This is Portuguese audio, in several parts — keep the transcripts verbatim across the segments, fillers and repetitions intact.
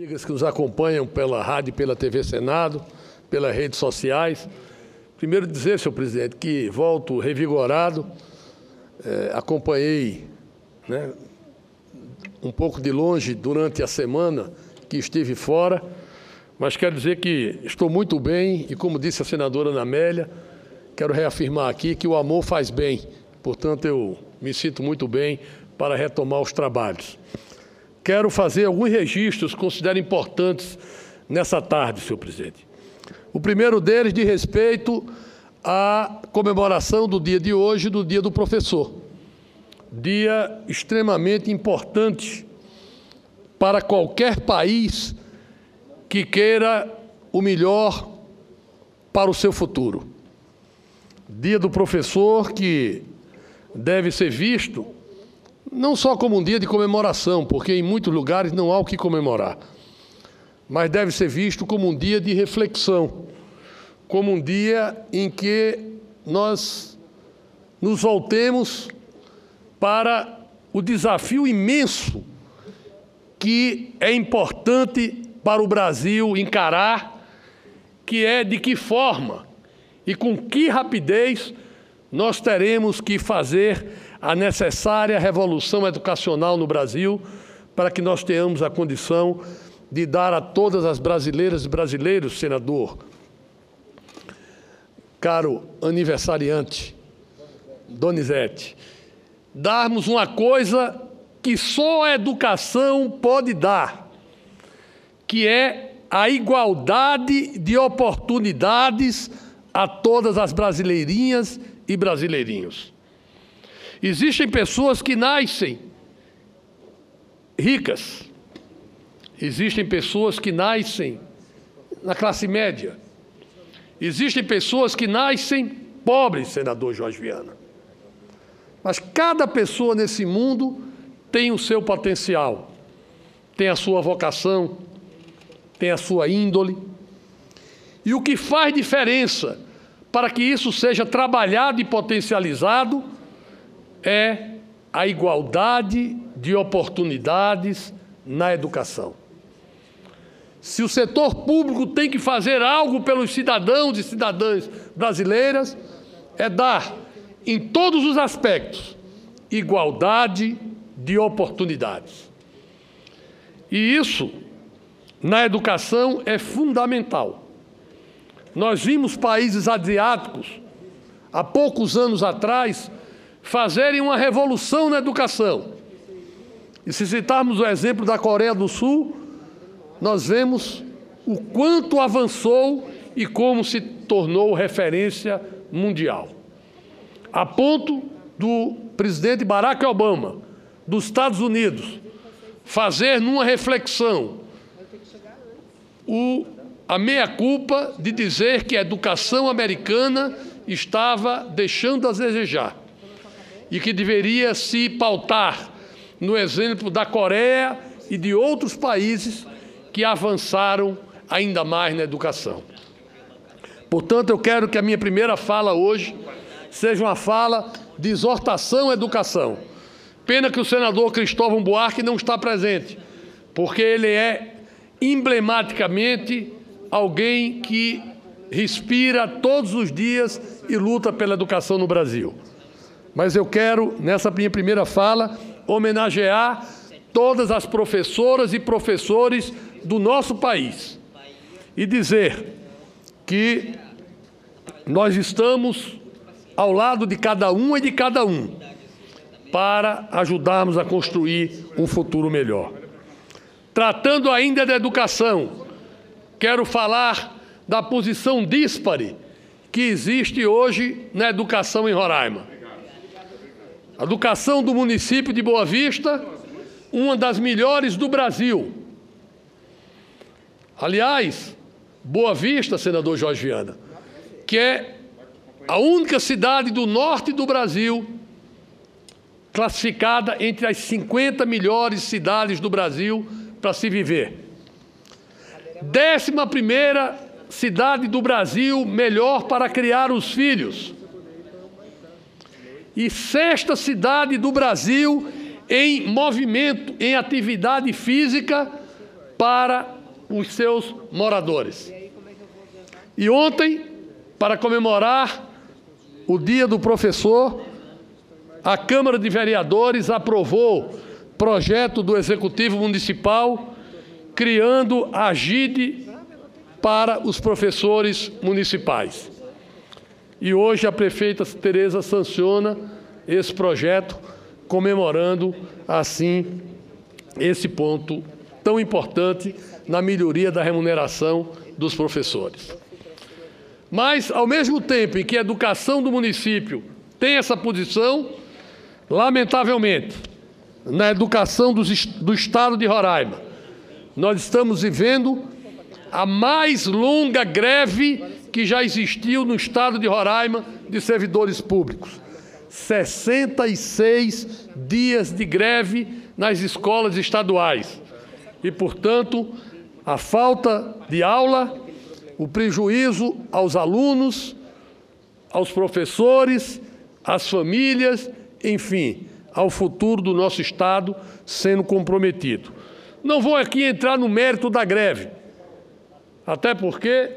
amigas que nos acompanham pela rádio, pela T V Senado, pelas redes sociais. Primeiro dizer, senhor presidente, que volto revigorado, é, acompanhei, né, um pouco de longe durante a semana que estive fora, mas quero dizer que estou muito bem e, como disse a senadora Ana Amélia, quero reafirmar aqui que o amor faz bem, portanto eu me sinto muito bem para retomar os trabalhos. Quero fazer alguns registros que considero importantes nessa tarde, senhor presidente. O primeiro deles de respeito à comemoração do dia de hoje, do Dia do Professor. Dia extremamente importante para qualquer país que queira o melhor para o seu futuro. Dia do Professor que deve ser visto não só como um dia de comemoração, porque em muitos lugares não há o que comemorar, mas deve ser visto como um dia de reflexão, como um dia em que nós nos voltemos para o desafio imenso que é importante para o Brasil encarar, que é de que forma e com que rapidez nós teremos que fazer a necessária revolução educacional no Brasil para que nós tenhamos a condição de dar a todas as brasileiras e brasileiros, senador, caro aniversariante, Donizete, darmos uma coisa que só a educação pode dar, que é a igualdade de oportunidades a todas as brasileirinhas e brasileirinhos. Existem pessoas que nascem ricas, existem pessoas que nascem na classe média, existem pessoas que nascem pobres, senador Jorge Viana. Mas cada pessoa nesse mundo tem o seu potencial, tem a sua vocação, tem a sua índole. E o que faz diferença para que isso seja trabalhado e potencializado é a igualdade de oportunidades na educação. Se o setor público tem que fazer algo pelos cidadãos e cidadãs brasileiras, é dar, em todos os aspectos, igualdade de oportunidades. E isso, na educação, é fundamental. Nós vimos países asiáticos, há poucos anos atrás, fazerem uma revolução na educação. E se citarmos o exemplo da Coreia do Sul, nós vemos o quanto avançou e como se tornou referência mundial. A ponto do presidente Barack Obama, dos Estados Unidos, fazer numa reflexão o, a meia-culpa de dizer que a educação americana estava deixando a desejar e que deveria se pautar no exemplo da Coreia e de outros países que avançaram ainda mais na educação. Portanto, eu quero que a minha primeira fala hoje seja uma fala de exortação à educação. Pena que o senador Cristóvão Buarque não está presente, porque ele é emblematicamente alguém que respira todos os dias e luta pela educação no Brasil. Mas eu quero, nessa minha primeira fala, homenagear todas as professoras e professores do nosso país e dizer que nós estamos ao lado de cada um e de cada um para ajudarmos a construir um futuro melhor. Tratando ainda da educação, quero falar da posição díspare que existe hoje na educação em Roraima. A educação do município de Boa Vista, uma das melhores do Brasil. Aliás, Boa Vista, senador Jorge Viana, que é a única cidade do norte do Brasil classificada entre as cinquenta melhores cidades do Brasil para se viver. Décima primeira cidade do Brasil melhor para criar os filhos. E sexta cidade do Brasil em movimento, em atividade física para os seus moradores. E ontem, para comemorar o Dia do Professor, a Câmara de Vereadores aprovou projeto do Executivo Municipal criando a AGIDE para os professores municipais. E hoje a prefeita Tereza sanciona esse projeto, comemorando, assim, esse ponto tão importante na melhoria da remuneração dos professores. Mas, ao mesmo tempo em que a educação do município tem essa posição, lamentavelmente, na educação do, do Estado de Roraima, nós estamos vivendo a mais longa greve que já existiu no Estado de Roraima de servidores públicos. sessenta e seis dias de greve nas escolas estaduais. E, portanto, a falta de aula, o prejuízo aos alunos, aos professores, às famílias, enfim, ao futuro do nosso Estado sendo comprometido. Não vou aqui entrar no mérito da greve, até porque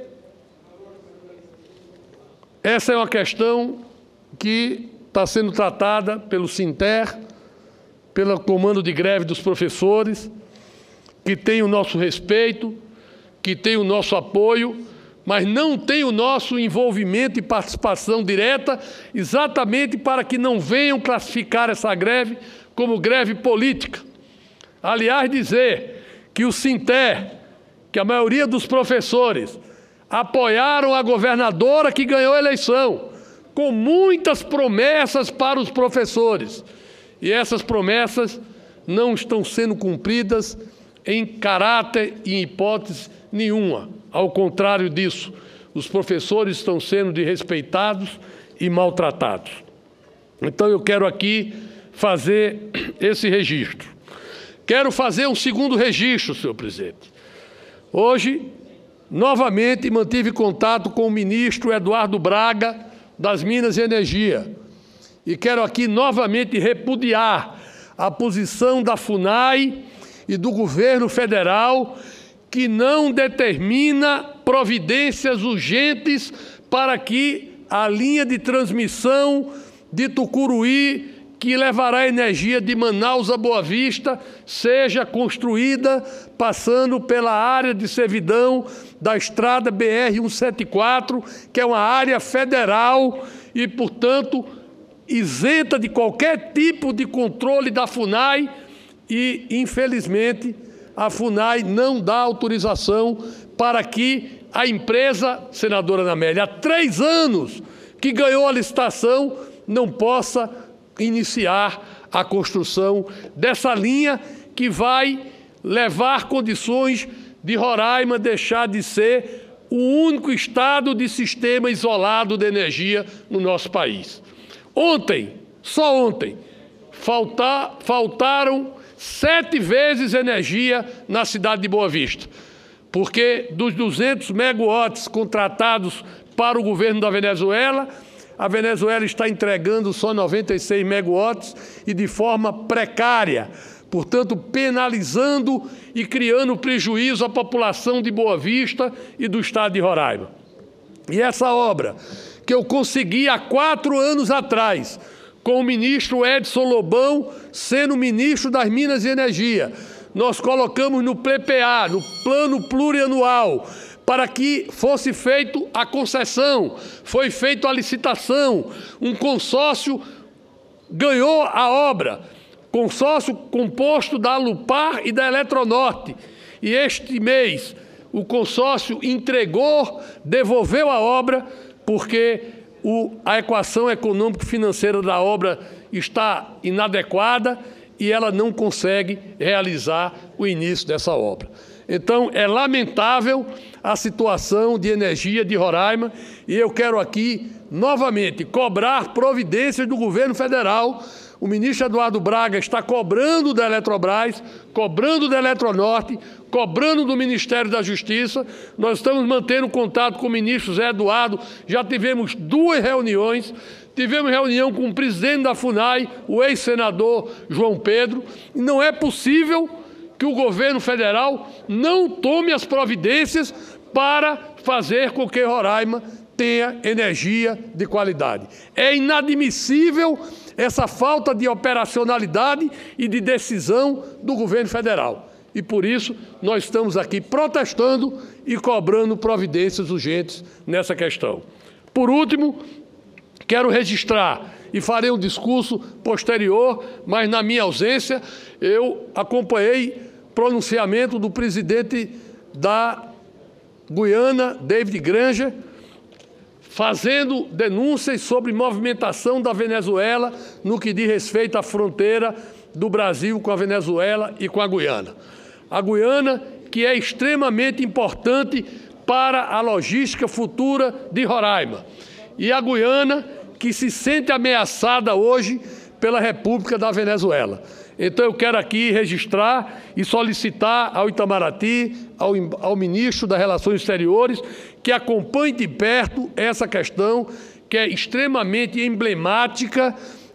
essa é uma questão que está sendo tratada pelo Sinter, pelo Comando de Greve dos Professores, que tem o nosso respeito, que tem o nosso apoio, mas não tem o nosso envolvimento e participação direta, exatamente para que não venham classificar essa greve como greve política. Aliás, dizer que o Sinter, que a maioria dos professores apoiaram a governadora que ganhou a eleição, com muitas promessas para os professores. E essas promessas não estão sendo cumpridas em caráter e em hipótese nenhuma. Ao contrário disso, os professores estão sendo desrespeitados e maltratados. Então, eu quero aqui fazer esse registro. Quero fazer um segundo registro, senhor presidente. Hoje, novamente, mantive contato com o ministro Eduardo Braga, das Minas e Energia. E quero aqui novamente repudiar a posição da FUNAI e do governo federal, que não determina providências urgentes para que a linha de transmissão de Tucuruí, que levará energia de Manaus a Boa Vista, seja construída passando pela área de servidão da estrada B R cento e setenta e quatro, que é uma área federal e, portanto, isenta de qualquer tipo de controle da FUNAI e, infelizmente, a FUNAI não dá autorização para que a empresa, senadora Ana Amélia, há três anos que ganhou a licitação, não possa iniciar a construção dessa linha que vai levar condições de Roraima deixar de ser o único estado de sistema isolado de energia no nosso país. Ontem, só ontem, faltar, faltaram sete vezes energia na cidade de Boa Vista, porque dos duzentos megawatts contratados para o governo da Venezuela, a Venezuela está entregando só noventa e seis megawatts e de forma precária, portanto, penalizando e criando prejuízo à população de Boa Vista e do estado de Roraima. E essa obra, que eu consegui há quatro anos atrás, com o ministro Edson Lobão sendo ministro das Minas e Energia, nós colocamos no P P A, no Plano Plurianual, para que fosse feita a concessão, foi feita a licitação, um consórcio ganhou a obra, consórcio composto da Alupar e da Eletronorte. E este mês o consórcio entregou, devolveu a obra, porque o, a equação econômico-financeira da obra está inadequada e ela não consegue realizar o início dessa obra. Então, é lamentável a situação de energia de Roraima e eu quero aqui, novamente, cobrar providências do governo federal. O ministro Eduardo Braga está cobrando da Eletrobras, cobrando da Eletronorte, cobrando do Ministério da Justiça. Nós estamos mantendo contato com o ministro Zé Eduardo, já tivemos duas reuniões, tivemos reunião com o presidente da FUNAI, o ex-senador João Pedro, e não é possível que o governo federal não tome as providências para fazer com que Roraima tenha energia de qualidade. É inadmissível essa falta de operacionalidade e de decisão do governo federal. E por isso nós estamos aqui protestando e cobrando providências urgentes nessa questão. Por último, quero registrar, e farei um discurso posterior, mas na minha ausência, eu acompanhei pronunciamento do presidente da Guiana, David Granger, fazendo denúncias sobre movimentação da Venezuela no que diz respeito à fronteira do Brasil com a Venezuela e com a Guiana. A Guiana, que é extremamente importante para a logística futura de Roraima. E a Guiana, que se sente ameaçada hoje pela República da Venezuela. Então eu quero aqui registrar e solicitar ao Itamaraty, ao, ao ministro das Relações Exteriores, que acompanhe de perto essa questão, que é extremamente emblemática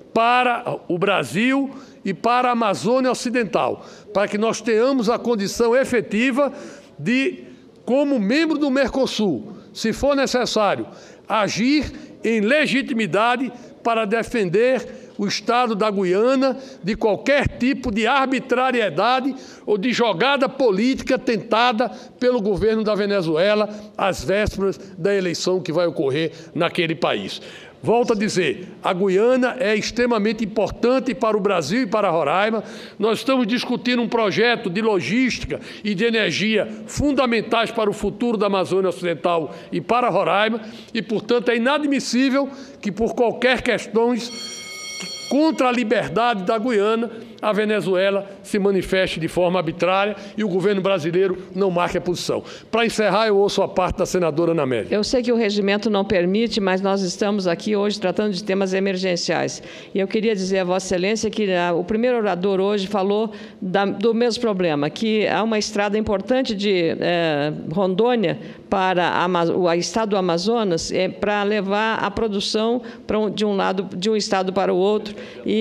para o Brasil e para a Amazônia Ocidental, para que nós tenhamos a condição efetiva de, como membro do Mercosul, se for necessário, agir em legitimidade para defender o Estado da Guiana de qualquer tipo de arbitrariedade ou de jogada política tentada pelo governo da Venezuela às vésperas da eleição que vai ocorrer naquele país. Volto a dizer, a Guiana é extremamente importante para o Brasil e para Roraima. Nós estamos discutindo um projeto de logística e de energia fundamentais para o futuro da Amazônia Ocidental e para Roraima, e, portanto, é inadmissível que, por qualquer questão contra a liberdade da Guiana, a Venezuela se manifeste de forma arbitrária e o governo brasileiro não marque a posição. Para encerrar, eu ouço a parte da senadora Ana Amélia. Eu sei que o regimento não permite, mas nós estamos aqui hoje tratando de temas emergenciais. E eu queria dizer a Vossa Excelência que a, o primeiro orador hoje falou da, do mesmo problema, que há uma estrada importante de eh, Rondônia para a, o estado do Amazonas é, para levar a produção para um, de um lado, de um estado para o outro.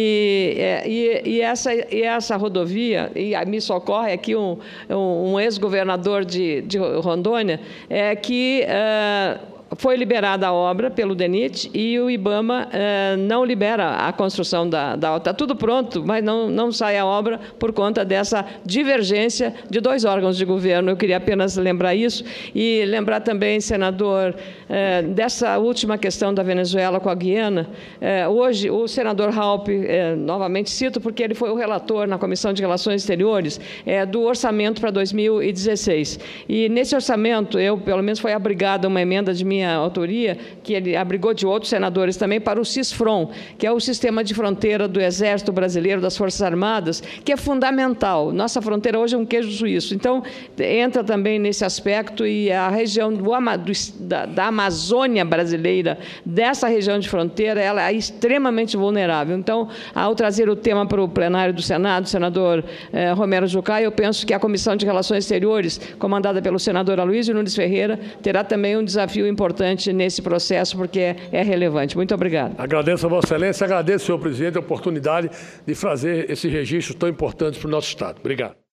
E, e, e essa E essa rodovia, e me socorre aqui um, um ex-governador de, de Rondônia, é que uh, foi liberada a obra pelo DENIT e o IBAMA uh, não libera a construção da, da... Está tudo pronto, mas não, não sai a obra por conta dessa divergência de dois órgãos de governo. Eu queria apenas lembrar isso e lembrar também, senador, uh, dessa última questão da Venezuela com a Guiana. Uh, hoje, o senador Raupp, uh, novamente cito, porque ele foi o relator na Comissão de Relações Exteriores uh, do orçamento para dois mil e dezesseis. E, nesse orçamento, eu, pelo menos, foi abrigada uma emenda de minha autoria, que ele abrigou de outros senadores também, para o CISFRON, que é o sistema de fronteira do Exército Brasileiro, das Forças Armadas, que é fundamental. Nossa fronteira hoje é um queijo suíço. Então, entra também nesse aspecto, e a região do, do, da, da Amazônia brasileira, dessa região de fronteira, ela é extremamente vulnerável. Então, ao trazer o tema para o plenário do Senado, o senador eh, Romero Jucá, eu penso que a Comissão de Relações Exteriores, comandada pelo senador Aloysio Nunes Ferreira, terá também um desafio importante nesse processo, porque é, é relevante. Muito obrigado. Agradeço a Vossa Excelência, agradeço, senhor presidente, a oportunidade de fazer esses registros tão importantes para o nosso Estado. Obrigado.